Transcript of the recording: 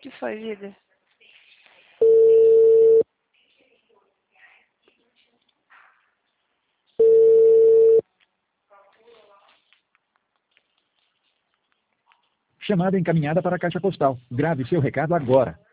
Que foi, vida? Chamada encaminhada para a caixa postal. Grave seu recado agora.